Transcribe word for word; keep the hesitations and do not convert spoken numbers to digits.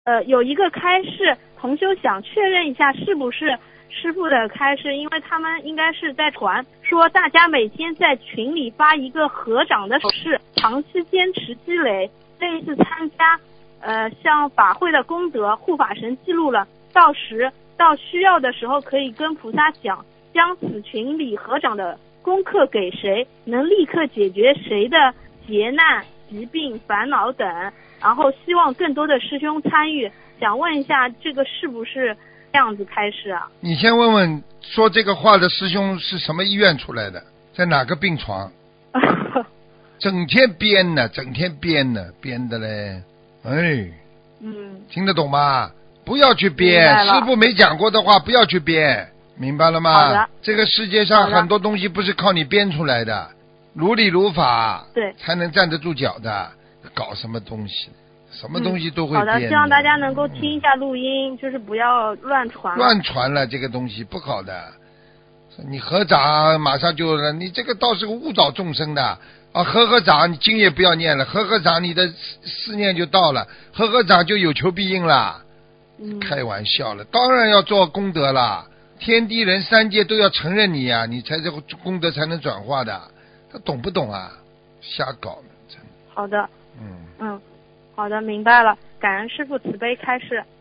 呃，有一个开示，同修想确认一下是不是师父的开示，因为他们应该是在传说大家每天在群里发一个合掌的手势，长期坚持积累，类似参加呃像法会的功德，护法神记录了，到时到需要的时候可以跟菩萨讲，将此群里合掌的功课给谁，能立刻解决谁的劫难、疾病、烦恼等。然后希望更多的师兄参与，想问一下这个是不是这样子开始啊？ 你先问问说这个话的师兄是什么医院出来的，在哪个病床？整天编呢，整天编呢，编的嘞，哎， 嗯， 听得懂吗？不要去编，师父没讲过的话不要去编，明白了吗？ 好的。 这个世界上很多东西不是靠你编出来的，如理如法， 对， 才能站得住脚的。搞什么东西，什么东西都会编、嗯。 好的，希望大家能够听一下录音，嗯、就是不要乱传。 乱传了这个东西不好的，你合掌马上就了，你这个倒是个误导众生的啊！合合掌，你经也不要念了，合合掌你的思念就到了，合合掌就有求必应了。 嗯， 开玩笑了，当然要做功德了，天地人三界都要承认你呀、啊，你才这个功德才能转化的，他懂不懂啊？瞎搞呢，真的。 好的。 嗯嗯，好的，明白了。感恩师父慈悲开示。